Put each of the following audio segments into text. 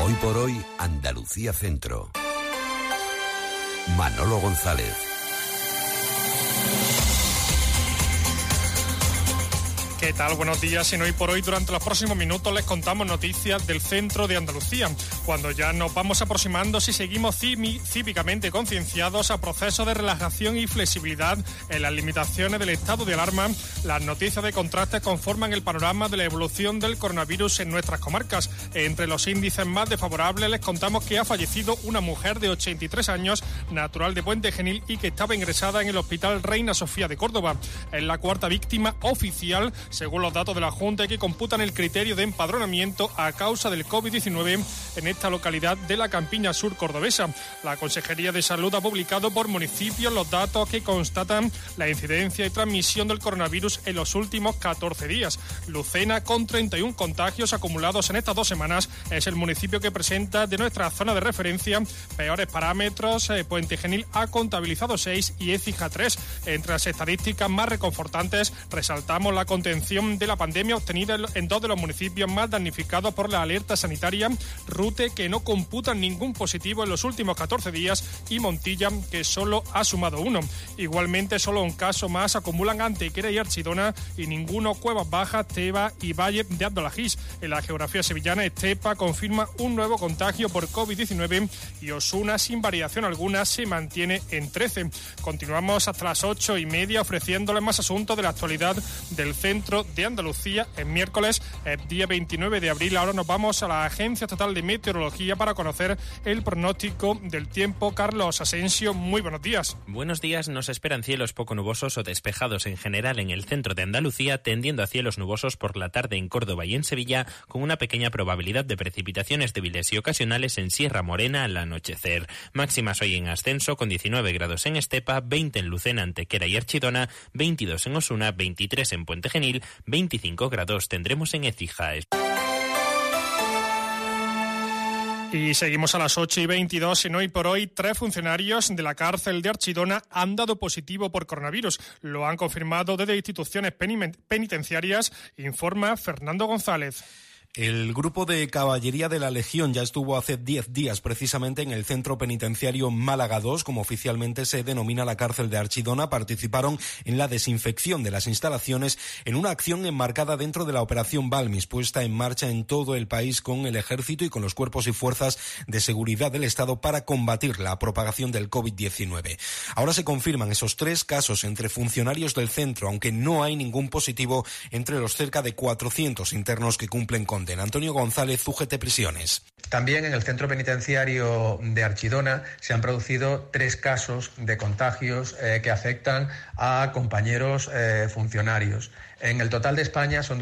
Hoy por hoy, Andalucía Centro. Manolo González. ¿Qué tal? Buenos días. En Hoy por Hoy, durante los próximos minutos les contamos noticias del centro de Andalucía, cuando ya nos vamos aproximando, si seguimos cívicamente concienciados, a procesos de relajación y flexibilidad en las limitaciones del estado de alarma. Las noticias de contraste conforman el panorama de la evolución del coronavirus en nuestras comarcas. Entre los índices más desfavorables les contamos que ha fallecido una mujer de 83 años, natural de Puente Genil, y que estaba ingresada en el Hospital Reina Sofía de Córdoba. Es la cuarta víctima oficial, según los datos de la Junta, que computan el criterio de empadronamiento a causa del COVID-19 en esta localidad de la Campiña Sur cordobesa. La Consejería de Salud ha publicado por municipios los datos que constatan la incidencia y transmisión del coronavirus en los últimos 14 días. Lucena, con 31 contagios acumulados en estas 2 semanas, es el municipio que presenta de nuestra zona de referencia peores parámetros. Puente Genil ha contabilizado 6 y Écija 3. Entre las estadísticas más reconfortantes resaltamos la contención de la pandemia obtenida en 2 de los municipios más damnificados por la alerta sanitaria: Rute, que no computan ningún positivo en los últimos 14 días, y Montilla, que solo ha sumado 1. Igualmente, solo un caso más acumulan Antequera y Archidona, y ninguno Cuevas Bajas, Teba y Valle de Abdolajís. En la geografía sevillana, Estepa confirma un nuevo contagio por COVID-19 y Osuna, sin variación alguna, se mantiene en 13. Continuamos hasta las 8:30 ofreciéndoles más asuntos de la actualidad del centro de Andalucía. En miércoles, día 29 de abril, ahora nos vamos a la Agencia Estatal de Meteorología para conocer el pronóstico del tiempo. Carlos Asensio, muy buenos días. Buenos días. Nos esperan cielos poco nubosos o despejados en general en el centro de Andalucía, tendiendo a cielos nubosos por la tarde en Córdoba y en Sevilla, con una pequeña probabilidad de precipitaciones débiles y ocasionales en Sierra Morena al anochecer. Máximas hoy en ascenso, con 19 grados en Estepa, 20 en Lucena, Antequera y Archidona, 22 en Osuna, 23 en Puente Genil, 25 grados tendremos en Écija. Y seguimos a las 8:22. En Hoy por Hoy, 3 funcionarios de la cárcel de Archidona han dado positivo por coronavirus. Lo han confirmado desde instituciones penitenciarias, informa Fernando González. El grupo de caballería de la Legión ya estuvo hace 10 días precisamente en el centro penitenciario Málaga 2, como oficialmente se denomina la cárcel de Archidona. Participaron en la desinfección de las instalaciones en una acción enmarcada dentro de la operación Balmis, puesta en marcha en todo el país con el ejército y con los cuerpos y fuerzas de seguridad del Estado para combatir la propagación del COVID-19. Ahora se confirman esos 3 casos entre funcionarios del centro, aunque no hay ningún positivo entre los cerca de 400 internos que cumplen condena. Antonio González, UGT Prisiones. También en el centro penitenciario de Archidona se han producido 3 casos de contagios que afectan a compañeros funcionarios. En el total de España son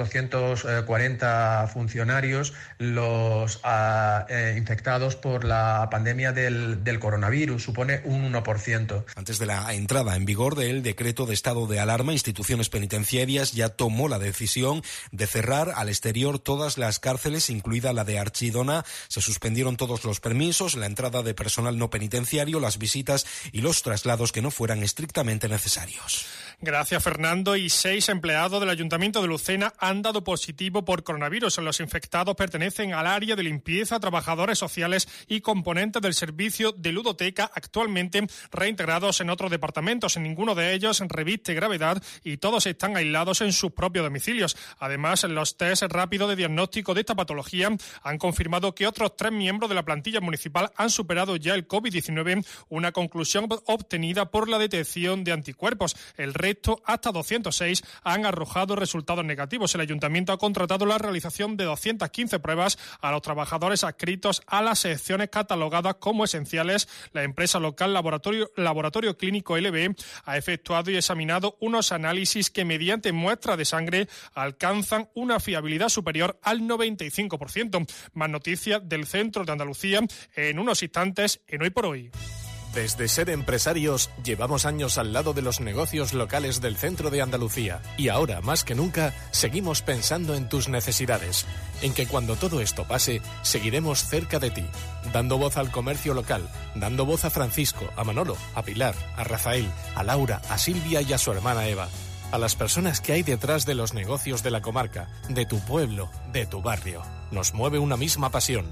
240 funcionarios los infectados por la pandemia del coronavirus, supone un 1%. Antes de la entrada en vigor del decreto de estado de alarma, instituciones penitenciarias ya tomó la decisión de cerrar al exterior todas las cárceles, incluida la de Archidona. Se suspendieron todos los permisos, la entrada de personal no penitenciario, las visitas y los traslados que no fueran estrictamente necesarios. Gracias, Fernando. Y 6 empleados del Ayuntamiento de Lucena han dado positivo por coronavirus. Los infectados pertenecen al área de limpieza, trabajadores sociales y componentes del servicio de ludoteca, actualmente reintegrados en otros departamentos. Ninguno de ellos reviste gravedad y todos están aislados en sus propios domicilios. Además, los test rápidos de diagnóstico de esta patología han confirmado que otros 3 miembros de la plantilla municipal han superado ya el COVID-19, una conclusión obtenida por la detección de anticuerpos. El resto, hasta 206, han arrojado resultados negativos. El ayuntamiento ha contratado la realización de 215 pruebas a los trabajadores adscritos a las secciones catalogadas como esenciales. La empresa local Laboratorio Clínico LB ha efectuado y examinado unos análisis que, mediante muestras de sangre, alcanzan una fiabilidad superior al 95%. Más noticias del centro de Andalucía en unos instantes en Hoy por Hoy. Desde Ser Empresarios llevamos años al lado de los negocios locales del centro de Andalucía y ahora, más que nunca, seguimos pensando en tus necesidades, en que cuando todo esto pase, seguiremos cerca de ti, dando voz al comercio local, dando voz a Francisco, a Manolo, a Pilar, a Rafael, a Laura, a Silvia y a su hermana Eva, a las personas que hay detrás de los negocios de la comarca, de tu pueblo, de tu barrio. Nos mueve una misma pasión.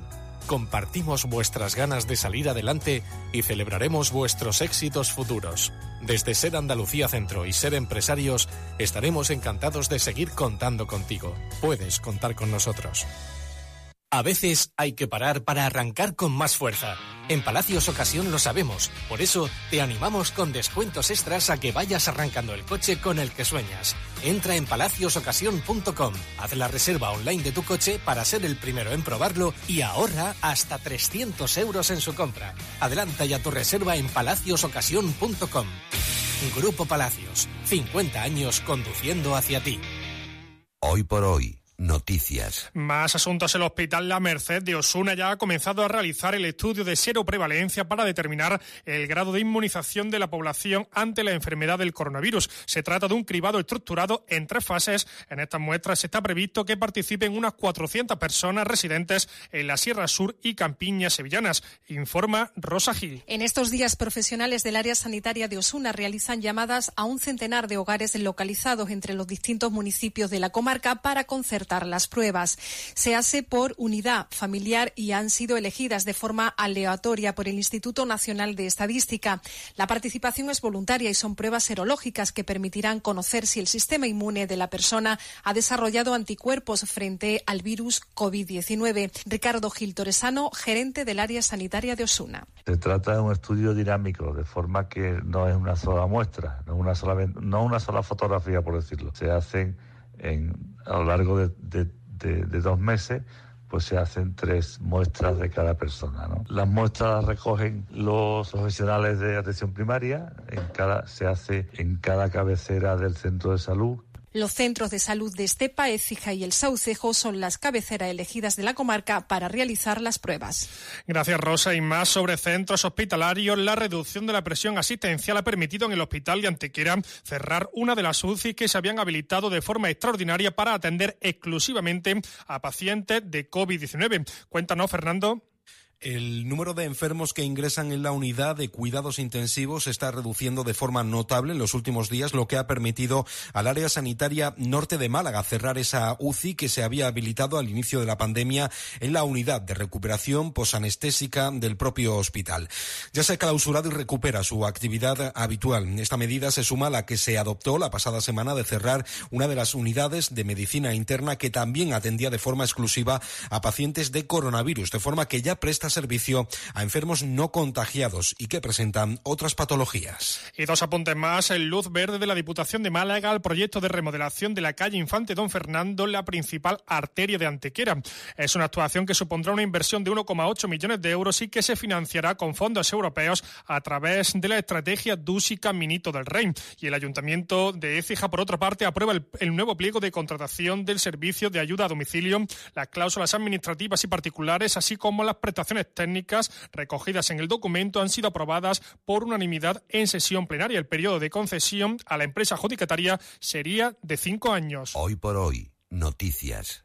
compartimos vuestras ganas de salir adelante y celebraremos vuestros éxitos futuros. Desde SER Andalucía Centro y SER Empresarios estaremos encantados de seguir contando contigo. Puedes contar con nosotros. A veces hay que parar para arrancar con más fuerza. En Palacios Ocasión lo sabemos, por eso te animamos con descuentos extras a que vayas arrancando el coche con el que sueñas. Entra en palaciosocasión.com, haz la reserva online de tu coche para ser el primero en probarlo y ahorra hasta 300 euros en su compra. Adelanta ya tu reserva en palaciosocasión.com. Grupo Palacios, 50 años conduciendo hacia ti. Hoy por hoy. Noticias. Más asuntos. El Hospital La Merced de Osuna ya ha comenzado a realizar el estudio de seroprevalencia para determinar el grado de inmunización de la población ante la enfermedad del coronavirus. Se trata de un cribado estructurado en 3 fases. En estas muestras está previsto que participen unas 400 personas residentes en la Sierra Sur y Campiñas sevillanas, informa Rosa Gil. En estos días, profesionales del área sanitaria de Osuna realizan llamadas a un centenar de hogares localizados entre los distintos municipios de la comarca para concertar las pruebas. Se hace por unidad familiar y han sido elegidas de forma aleatoria por el Instituto Nacional de Estadística. La participación es voluntaria y son pruebas serológicas que permitirán conocer si el sistema inmune de la persona ha desarrollado anticuerpos frente al virus COVID-19. Ricardo Gil Torresano, gerente del área sanitaria de Osuna. Se trata de un estudio dinámico, de forma que no es una sola muestra, no una sola fotografía, por decirlo. Se hacen a lo largo de 2 meses, pues se hacen 3 muestras de cada persona, ¿no? Las muestras las recogen los profesionales de atención primaria, se hace en cada cabecera del centro de salud. Los centros de salud de Estepa, Écija y El Saucejo son las cabeceras elegidas de la comarca para realizar las pruebas. Gracias, Rosa. Y más sobre centros hospitalarios. La reducción de la presión asistencial ha permitido en el hospital de Antequera cerrar una de las UCI que se habían habilitado de forma extraordinaria para atender exclusivamente a pacientes de COVID-19. Cuéntanos, Fernando. El número de enfermos que ingresan en la unidad de cuidados intensivos se está reduciendo de forma notable en los últimos días, lo que ha permitido al área sanitaria norte de Málaga cerrar esa UCI que se había habilitado al inicio de la pandemia en la unidad de recuperación posanestésica del propio hospital. Ya se ha clausurado y recupera su actividad habitual. Esta medida se suma a la que se adoptó la pasada semana de cerrar una de las unidades de medicina interna que también atendía de forma exclusiva a pacientes de coronavirus, de forma que ya presta servicio a enfermos no contagiados y que presentan otras patologías. Y 2 apuntes más. El luz verde de la Diputación de Málaga al proyecto de remodelación de la calle Infante Don Fernando, la principal arteria de Antequera. Es una actuación que supondrá una inversión de 1,8 millones de euros y que se financiará con fondos europeos a través de la estrategia DUSI Caminito del Rey. Y el Ayuntamiento de Écija, por otra parte, aprueba el nuevo pliego de contratación del servicio de ayuda a domicilio, las cláusulas administrativas y particulares, así como las prestaciones técnicas recogidas en el documento han sido aprobadas por unanimidad en sesión plenaria. El periodo de concesión a la empresa adjudicataria sería de 5 años. Hoy por hoy, noticias.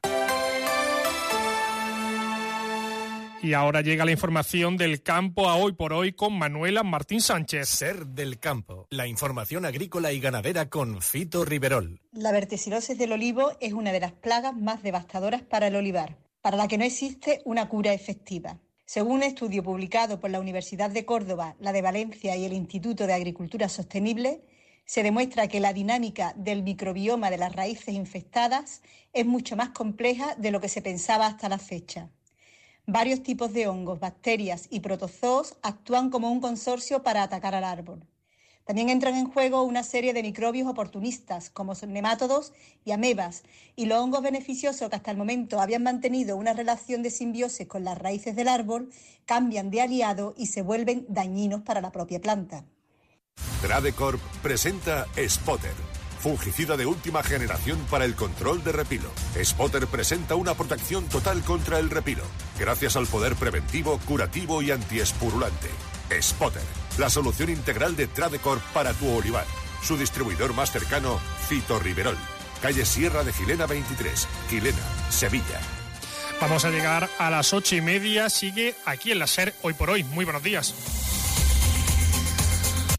Y ahora llega la información del campo a Hoy por Hoy con Manuela Martín Sánchez. SER del campo, la información agrícola y ganadera con Fito Riverol. La verticilosis del olivo es una de las plagas más devastadoras para el olivar, para la que no existe una cura efectiva. Según un estudio publicado por la Universidad de Córdoba, la de Valencia y el Instituto de Agricultura Sostenible, se demuestra que la dinámica del microbioma de las raíces infectadas es mucho más compleja de lo que se pensaba hasta la fecha. Varios tipos de hongos, bacterias y protozoos actúan como un consorcio para atacar al árbol. También entran en juego una serie de microbios oportunistas, como son nemátodos y amebas, y los hongos beneficiosos que hasta el momento habían mantenido una relación de simbiosis con las raíces del árbol, cambian de aliado y se vuelven dañinos para la propia planta. Tradecorp presenta Spotter, fungicida de última generación para el control de repilo. Spotter presenta una protección total contra el repilo, gracias al poder preventivo, curativo y antiespurulante. Spotter, la solución integral de Tradecorp para tu olivar. Su distribuidor más cercano, Fito Riverol, calle Sierra de Gilena 23, Gilena, Sevilla. Vamos a llegar a las 8:30. Sigue aquí en la SER Hoy por Hoy. Muy buenos días.